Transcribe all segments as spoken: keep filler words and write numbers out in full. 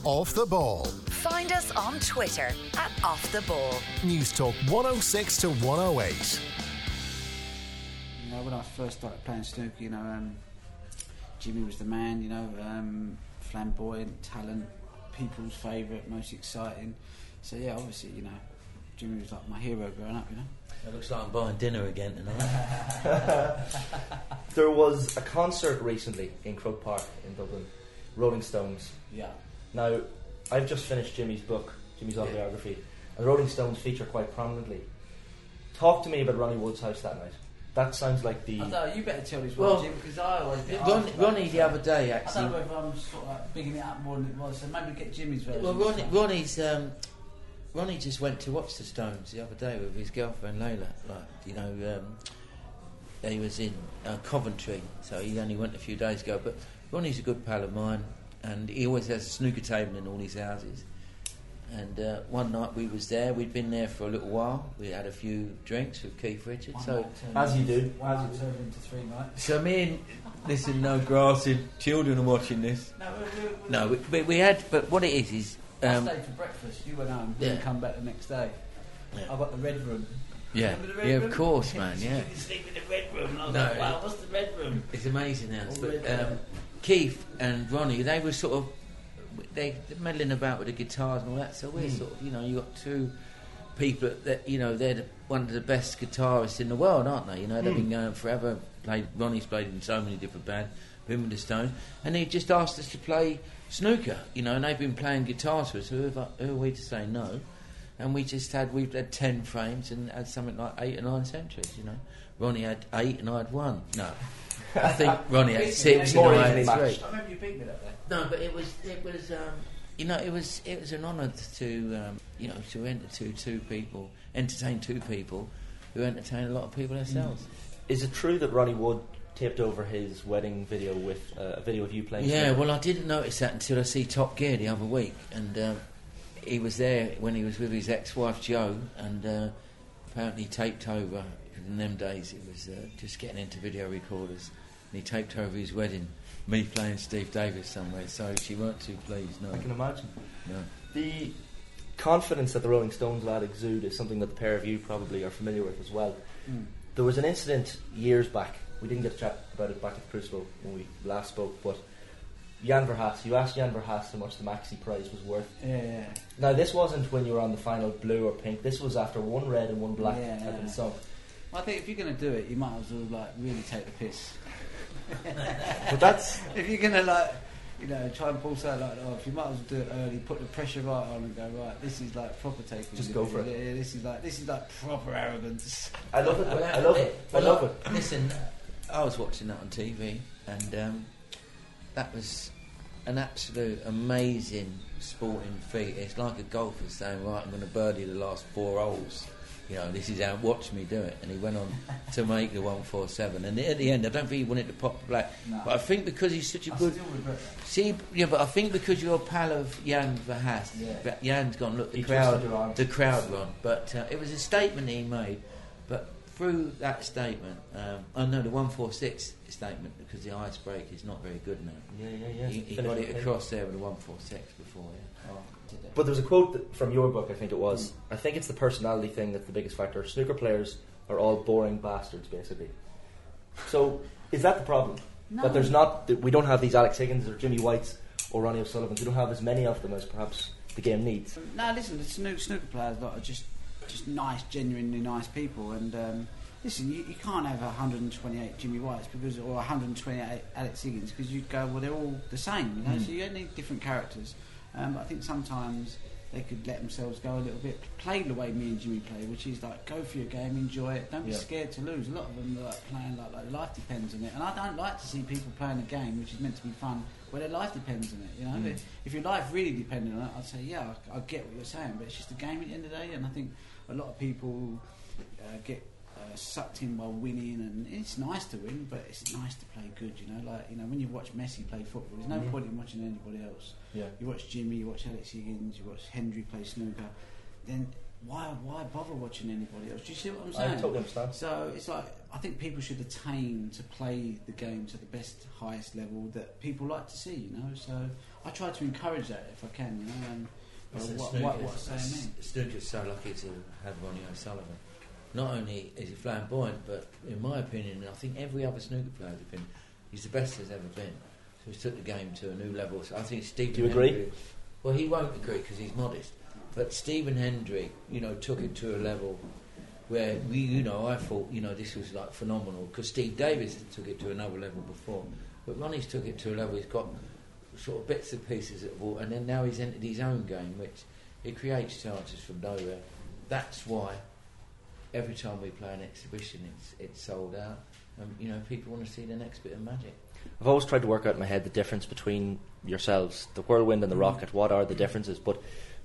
Off the Ball. Find us on Twitter at Off the Ball. News Talk one oh six to one oh eight. You know, when I first started playing snooker, you know, um, Jimmy was the man, you know, um, flamboyant, talent, people's favourite, most exciting. So yeah, obviously, you know, Jimmy was like my hero growing up, you know. It looks like I'm buying dinner again tonight. There was a concert recently in Croke Park in Dublin, Rolling Stones. Yeah. Now, I've just finished Jimmy's book, Jimmy's autobiography, yeah. and the Rolling Stones feature quite prominently. Talk to me about Ronnie Wood's house that night. That sounds like the... I know, you better tell this well, one, Jim, because I always get Ronnie, Ronnie the other day, actually... I don't know if I'm sort of like bigging it up more than it was, so maybe get Jimmy's version. Well, Ronnie, Ronnie's... Um, Ronnie just went to watch the Stones the other day with his girlfriend Layla. Like, you know, um, he was in uh, Coventry, so he only went a few days ago. But Ronnie's a good pal of mine, and he always has a snooker table in all his houses. And uh, one night we was there. We'd been there for a little while. We had a few drinks with Keith Richards. So as you do, one night turned into three nights. So me and listen, no grassing children are watching this. No, we, we, we, no, we, we, we had. But what it is is. Um, I stayed for breakfast. You went home. Yeah. Didn't come back the next day. Yeah. I got the red room. Yeah, the red yeah, room? of course, man. Yeah. You can sleep in the red room. And I was No, like, wow, what's the red room? It's amazing now. All But red, um, Keith and Ronnie, they were sort of they they're meddling about with the guitars and all that. So we're mm. sort of, you know, you got two people that, you know, they're the, one of the best guitarists in the world, aren't they? You know, they've mm. been going forever. Played Ronnie's played in so many different bands. Him and the Stones, and they just asked us to play snooker, you know, and they've been playing guitars for us. Who, have I, who are we to say no? And we just had we've had ten frames and had something like eight or nine centuries, you know. Ronnie had eight and I had one. No, I think Ronnie had six and I had three. I remember you beat me that day. No, but it was it was um, you know it was it was an honour to um, you know to enter two two people, entertain two people who entertain a lot of people themselves. Mm. Is it true that Ronnie Wood taped over his wedding video with uh, a video of you playing? Yeah, snooker? Well, I didn't notice that until I see Top Gear the other week, and um, he was there when he was with his ex-wife Jo, and uh, apparently he taped over. In them days, it was uh, just getting into video recorders, and he taped over his wedding, me playing Steve Davis somewhere. So she weren't too pleased. No, I can imagine. No. The confidence that the Rolling Stones lad exude is something that the pair of you probably are familiar with as well. Mm. There was an incident years back. We didn't get to chat about it back at the Crucible when we last spoke, but Jan Verhaas, you asked Jan Verhaas how much the Maxi prize was worth. Yeah, yeah. Now, this wasn't when you were on the final blue or pink. This was after one red and one black yeah, had been yeah. sung. Well, I think if you're going to do it, you might as well like really take the piss. But that's if you're going to like, you know, try and pull something like that off, you might as well do it early. Put the pressure right on and go right. This is like proper taking. Just go for it. Yeah, this is like this is like proper arrogance. I love it. I love it. I love it. Listen. I was watching that on T V, and um, that was an absolute amazing sporting feat. It's like a golfer saying, right, I'm going to birdie the last four holes. You know, this is how, watch me do it. And he went on to make the one four seven. And at the end, I don't think he wanted to pop the black. No. But I think because he's such a I good... still regret that. See, yeah, but I think because you're a pal of Jan Verhaas, yeah. Jan's gone, look, the he crowd, the crowd won. But uh, it was a statement he made. But through that statement, um, I know the one four six statement, because the ice break is not very good now. Yeah, yeah, yeah. He, he got it across there with the one four six before, yeah. Oh, but there's a quote that, from your book, I think it was. Mm. I think it's the personality thing that's the biggest factor. Snooker players are all boring bastards, basically. So, is that the problem? No. That there's not, that we don't have these Alex Higgins or Jimmy Whites or Ronnie O'Sullivans. We don't have as many of them as perhaps the game needs. No, listen, the snooker, snooker players lot are just just nice, genuinely nice people, and um, listen, you, you can't have one hundred twenty-eight Jimmy Whites because, or one hundred twenty-eight Alex Higgins, because you'd go, well, they're all the same, you know. Mm. So you need different characters. Um, but I think sometimes they could let themselves go a little bit, play the way me and Jimmy play, which is like go for your game, enjoy it, don't be yeah. scared to lose. A lot of them are like playing like, like life depends on it, and I don't like to see people playing a game which is meant to be fun where their life depends on it. You know, mm. if your life really depended on it, I'd say yeah, I, I get what you're saying, but it's just a game at the end of the day, and I think a lot of people uh, get uh, sucked in by winning, and it's nice to win, but it's nice to play good. You know, like you know when you watch Messi play football, there's no mm. point in watching anybody else. Yeah. You watch Jimmy, you watch Alex Higgins, you watch Hendry play snooker, then why why bother watching anybody else? Do you see what I'm saying? I totally understand. So it's like I think people should attain to play the game to the best, highest level that people like to see. You know, so I try to encourage that if I can. You know, and uh, what, what, what saying mean? Snooker's so lucky to have Ronnie O'Sullivan. Not only is he flamboyant, but in my opinion, and I think every other snooker player's opinion, he's the best there's ever been. So he's took the game to a new level. So I think Stephen Do you agree? Hendry, well, he won't agree because he's modest. But Stephen Hendry, you know, took it to a level where we, you know, I thought, you know, this was like phenomenal because Steve Davis took it to another level before, but Ronnie's took it to a level. He's got sort of bits and pieces of all, and then now he's entered his own game, which it creates chances from nowhere. That's why every time we play an exhibition, it's it's sold out, and you know, people want to see the next bit of magic. I've always tried to work out in my head the difference between yourselves, the Whirlwind and the Rocket. What are the differences? But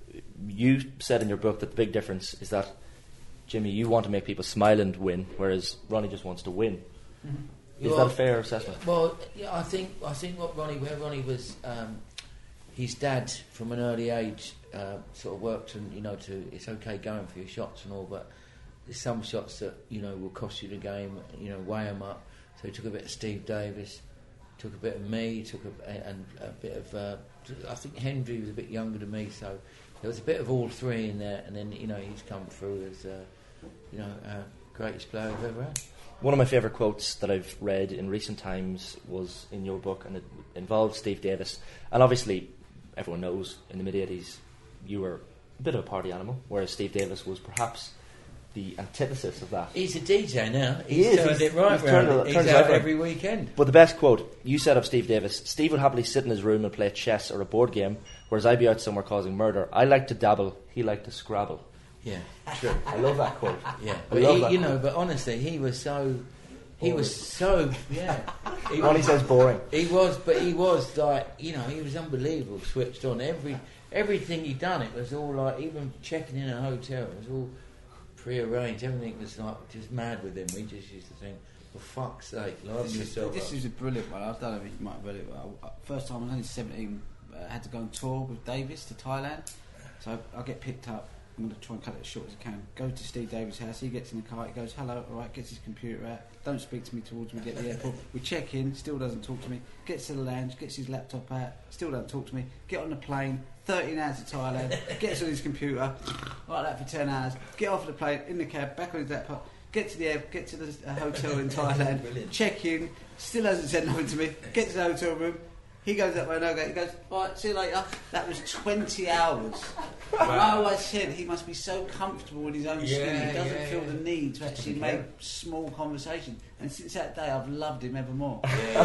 you said in your book that the big difference is that, Jimmy, you want to make people smile and win, whereas Ronnie just wants to win. Mm-hmm. Is well, that a fair assessment? Well, yeah, I think I think what Ronnie, where Ronnie was, um, his dad from an early age uh, sort of worked, and you know, to it's okay going for your shots and all, but there's some shots that you know will cost you the game. You know, weigh them up. So he took a bit of Steve Davis, took a bit of me, took a, and a bit of. Uh, I think Hendry was a bit younger than me, so there was a bit of all three in there, and then you know he's come through as uh, you know uh, greatest player I've ever had. One of my favourite quotes that I've read in recent times was in your book, and it involved Steve Davis. And obviously, everyone knows in the mid eighties you were a bit of a party animal, whereas Steve Davis was perhaps the antithesis of that. He's a D J now. He's he is. turned he's, it right he's round. Turned, He's turned out right every weekend. But the best quote you said of Steve Davis: Steve would happily sit in his room and play chess or a board game, whereas I'd be out somewhere causing murder. I like to dabble, he liked to scrabble. Yeah, true. I love that quote. Yeah, I but love he, that you quote. know, but honestly, he was so. He was so. Yeah. He Ronnie was, says boring. He was, but he was like, you know, he was unbelievable. Switched on every everything he done. It was all like, even checking in a hotel, it was all pre-arranged. Everything was like just mad with him. We just used to think, for fuck's sake, liven This, is, yourself this up. is a brilliant one. I don't know if you might have read it. But I, first time I was only seventeen, I uh, had to go on tour with Davis to Thailand. So I, I get picked up. I'm going to try and cut it as short as I can. Go to Steve Davis' house. He gets in the car. He goes, hello, all right, gets his computer out. Don't speak to me towards me, get to the airport. We check in, still doesn't talk to me. Gets to the lounge, gets his laptop out, still doesn't talk to me. Get on the plane, thirteen hours to Thailand, gets on his computer, like that for ten hours. Get off the plane, in the cab, back on his laptop. Get to the air, get to the uh, hotel in Thailand, check in, still hasn't said nothing to me. Get to the hotel room. He goes that way and I go, he goes, alright, see you later. That was twenty hours. Wow. And I always said he must be so comfortable in his own Yeah, skin, he doesn't yeah, feel yeah. the need to actually make small conversation. And since that day, I've loved him ever more.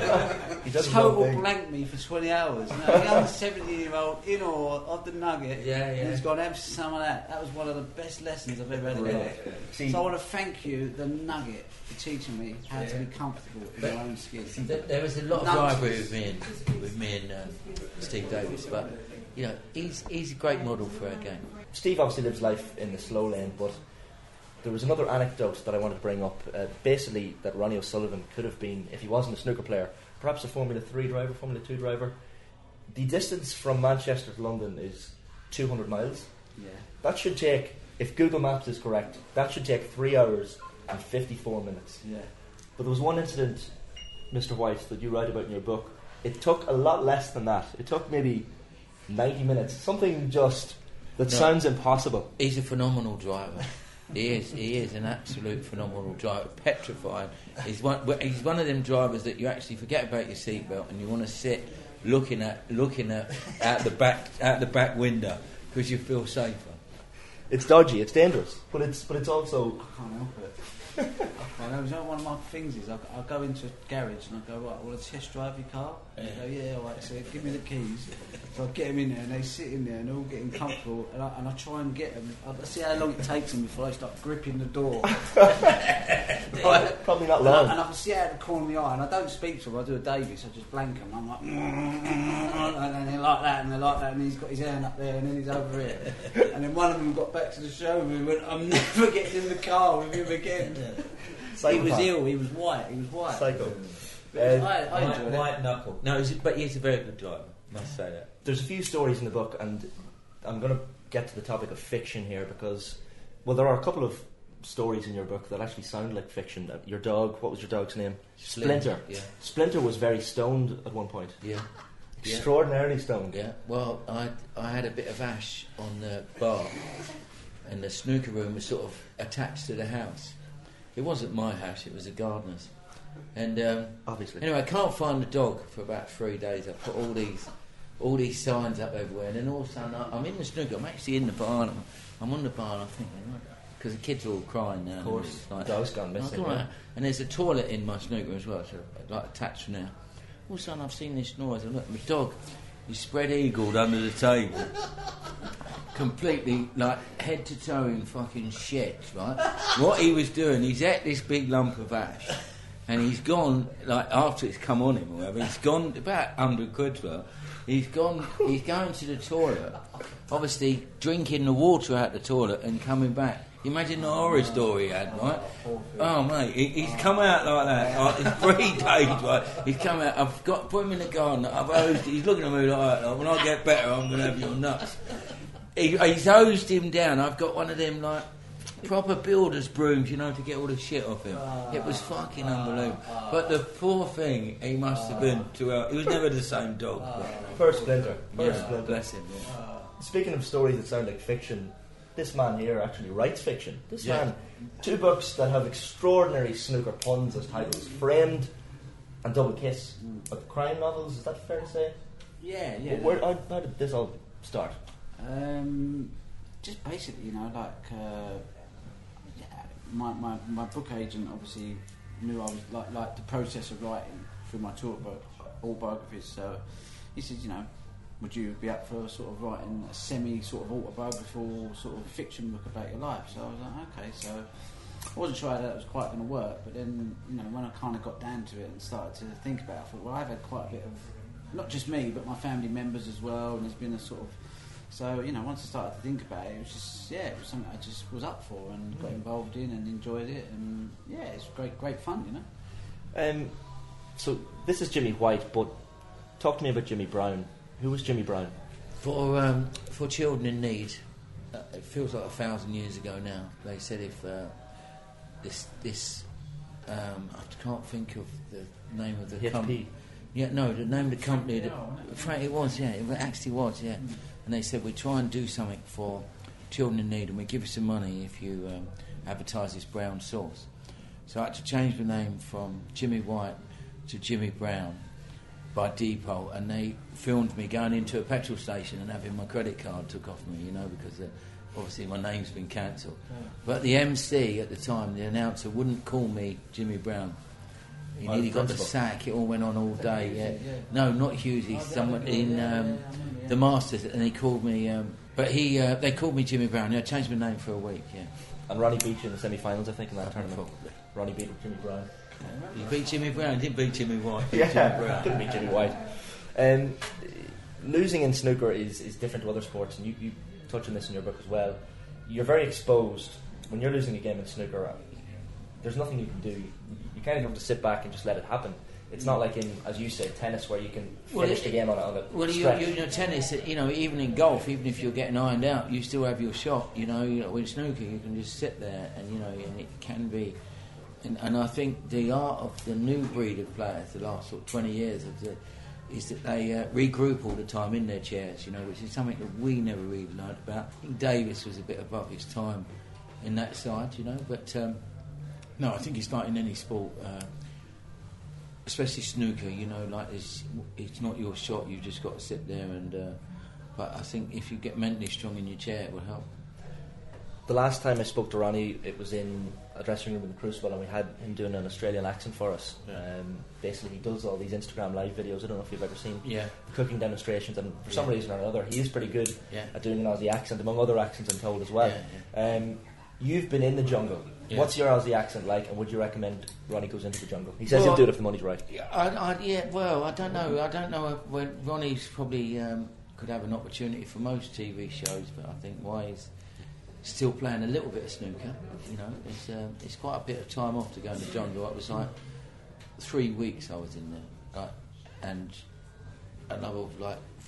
He does his own Total thing. blank me for twenty hours. No, a young seventeen-year-old in awe of the nugget. Yeah, yeah. He's gone, have some of that. That was one of the best lessons I've ever had in my life. See, So I want to thank you, the nugget, for teaching me how to be comfortable in But- my own skin. There, there was a lot of Nonsense. rivalry with me and with me and uh, Steve Davis, but you know, he's he's a great model for our game. Steve obviously lives life in the slow lane, but there was another anecdote that I wanted to bring up. Uh, basically, that Ronnie O'Sullivan could have been, if he wasn't a snooker player, perhaps a Formula three driver, Formula two driver. The distance from Manchester to London is two hundred miles. Yeah. That should take, if Google Maps is correct, that should take three hours and fifty-four minutes. Yeah. But there was one incident, Mister White, that you write about in your book. It took a lot less than that. It took maybe ninety minutes. Something just that No. sounds impossible. He's a phenomenal driver. He is. He is an absolute phenomenal driver. Petrifying. He's one. well, He's one of them drivers that you actually forget about your seatbelt and you want to sit looking at looking at out the back out the back window because you feel safer. It's dodgy. It's dangerous. But it's but it's also I can't help it. I can't help it. You know, one of my things is I, I go into a garage and I go, right, I want to test drive your car. And they go, yeah, all right, so give me the keys. So I get them in there and they sit in there and they're all getting comfortable and I, and I try and get them. I see how long it takes them before they start gripping the door. Right? probably not And I, long. and I can see out the corner of my eye, and I don't speak to him. I do a Davis. I just blank him. I'm like, and then they're like that, and they're like that, and he's got his hand up there, and then he's over here. And then one of them got back to the showroom and went, "I'm never getting in the car with him again." He Psychopath. was ill. He was white. He was white. Psycho. But it was- Uh, I, I White, enjoyed it. white knuckle. No, he's a, but he's a very good driver. Must say that. There's a few stories in the book, and I'm going to get to the topic of fiction here because Well, there are a couple of stories in your book that actually sound like fiction. Uh, Your dog, what was your dog's name? Splinter. Yeah. Splinter was very stoned at one point. Yeah. Extraordinarily stoned. Yeah. Well, I I had a bit of ash on the bar, and the snooker room was sort of attached to the house. It wasn't my house; it was the gardener's. And um, Obviously. Anyway, I can't find the dog for about three days. I put all these all these signs up everywhere, and then all of a sudden I- I'm in the snooker. I'm actually in the barn. I'm, I'm on the barn. I'm thinking, because the kids are all crying now. Of course, It's like, the dog's gone oh, missing. come on. yeah. And there's a toilet in my snooker as well, so like attached from there. All of a sudden I've seen this noise. I look at my dog. He's spread eagled under the table, completely like head to toe in fucking shit. Right? What he was doing, he's ate this big lump of ash, and he's gone like after it's come on him or whatever. He's gone about hundred quid's worth. He's gone. He's going to the toilet, obviously drinking the water out the toilet and coming back. Imagine the horror story he had, right? Oh, mate, he, he's come out like that. Like, it's three days, right? He's come out. I've got put him in the garden. I've hosed. He's looking at me like that. Like, when I get better, I'm going to have your nuts. He, he's hosed him down. I've got one of them like proper builder's brooms, you know, to get all the shit off him. It was fucking unbelievable. But the poor thing, he must have been too out. He was never the same dog. First Splinter. First Yeah, Splinter. bless him. Yeah. Speaking of stories that sound like fiction, this man here actually writes fiction. This Yeah. man, two books that have extraordinary snooker puns as titles: Framed and Double Kiss. But crime novels, is that fair to say? Yeah, yeah. Where, how, how did this all start? Um, just basically, you know, like uh, yeah, my, my my book agent obviously knew I was like like the process of writing through my tour book, autobiographies. So he said, you know, would you be up for sort of writing a semi sort of autobiographical sort of fiction book about your life? So I was like, okay. So I wasn't sure how that was quite going to work, but then you know when I kind of got down to it and started to think about it, I thought, well, I've had quite a bit of not just me, but my family members as well, and there's been a sort of so you know once I started to think about it, it was just yeah, it was something I just was up for and got involved in and enjoyed it, and yeah, it's great, great fun, you know. Um, so this is Jimmy White, but talk to me about Jimmy Brown. Who was Jimmy Brown? For um, for children in need, uh, it feels like a thousand years ago now. They said if uh, this this um, I can't think of the name of the company. Yeah, no, the name of the company. That, Frank, it was, yeah, it actually was, yeah. And they said we try and do something for children in need, and we give you some money if you um, advertise this brown sauce. So I had to change the name from Jimmy White to Jimmy Brown by Depot, and they filmed me going into a petrol station and having my credit card took off me, you know, because uh, obviously my name's been cancelled. But the M C at the time, the announcer, wouldn't call me Jimmy Brown. He Oh, nearly the got the principal. sack. It all went on all day. Yeah. No, not Hughesy. Someone in um, the Masters, and he called me. Um, but he, uh, they called me Jimmy Brown. Yeah, I changed my name for a week. Yeah. And Ronnie beat you in the semi-finals, I think, in that I tournament. probably. Ronnie beat Jimmy Brown. He beat Jimmy Brown. He didn't beat Jimmy White. He beat Yeah, Jimmy Brown. couldn't beat Jimmy White. Um, losing in snooker is, is different to other sports, and you, you touch on this in your book as well. You're very exposed. When you're losing a game in snooker, uh, there's nothing you can do. You, you kind of have to sit back and just let it happen. It's not like in, as you say, tennis, where you can Well, finish it- the game on a, on a Well, you, stretch. you, you know, tennis, you know, even in golf, even if you're getting ironed out, you still have your shot. You know, you know, with snooker, you can just sit there, and you know, and it can be. And, and I think the art of the new breed of players, the last sort of twenty years, of the, is that they uh, regroup all the time in their chairs. You know, which is something that we never really learned about. I think Davis was a bit above his time in that side, you know, but um, no, I think it's like in any sport. Uh, Especially snooker, you know, like it's, it's not your shot. You've just got to sit there and. Uh, but I think if you get mentally strong in your chair, it will help. The last time I spoke to Ronnie, it was in a dressing room in the Crucible, and we had him doing an Australian accent for us. Um, basically, he does all these Instagram live videos. I don't know if you've ever seen Yeah. the cooking demonstrations, and for some Yeah. reason or another, he is pretty good Yeah. at doing an Aussie accent, among other accents, I'm told as well. Yeah, Um, you've been in the jungle. Yeah. What's your Aussie accent like, and would you recommend Ronnie goes into the jungle? He says Well, he'll do it if the money's right. Yeah, I, I, yeah, well, I don't know. I don't know if when Ronnie's probably um, could have an opportunity for most T V shows, but I think why he's still playing a little bit of snooker. You know, it's um, it's quite a bit of time off to go in the jungle. It was like three weeks I was in there, like, and another like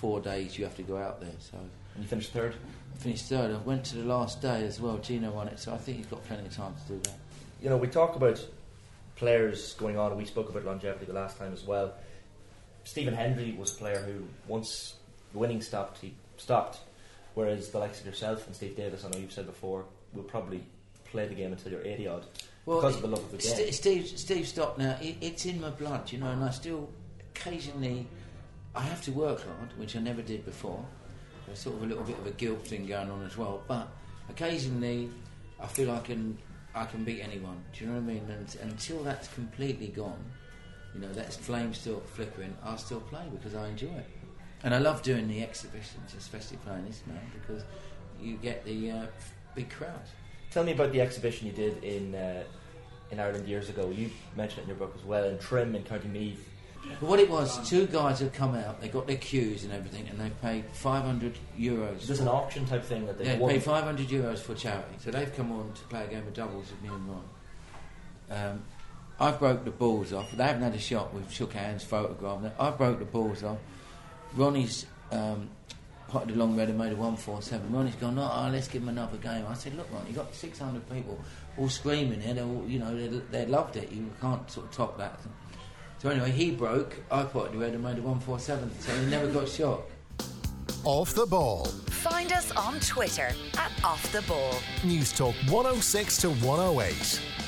four days you have to go out there. So And you finished third? I finished third. I went to the last day as well. Gino won it, so I think he's got plenty of time to do that. You know, we talk about players going on, and we spoke about longevity the last time as well. Stephen Hendry was a player who, once the winning stopped, he stopped. Whereas the likes of yourself and Steve Davis, I know you've said before, will probably play the game until you're eighty odd Well, because of the love of the game. St- Steve, Steve stopped now. It, it's in my blood, you know, and I still occasionally I have to work hard, which I never did before. There's sort of a little bit of a guilt thing going on as well. But occasionally I feel I can I can beat anyone. Do you know what I mean? And until that's completely gone, you know, that flame still flickering, I'll still play because I enjoy it. And I love doing the exhibitions, especially playing this now, because you get the uh, big crowds. Tell me about the exhibition you did in uh, in Ireland years ago. You mentioned it in your book as well, in Trim in County Meath. But what it was, two guys had come out, they got their cues and everything, and they paid five hundred euros. There's an auction type thing that they They won. paid five hundred euros for charity. So they've come on to play a game of doubles with me and Ron. Um, I've broke the balls off. They haven't had a shot. We've shook hands, photographed them. I've broke the balls off. Ronnie's um, potted along red and made a one four seven. Ronnie's gone, oh, let's give him another game. I said, look, Ronnie, you got six hundred people all screaming here. They all, you know, they, they loved it. You can't sort of top that. So anyway, he broke. I potted red and made a one four seven. So he never got shot. Off the Ball. Find us on Twitter at Off the Ball. News Talk one oh six to one oh eight.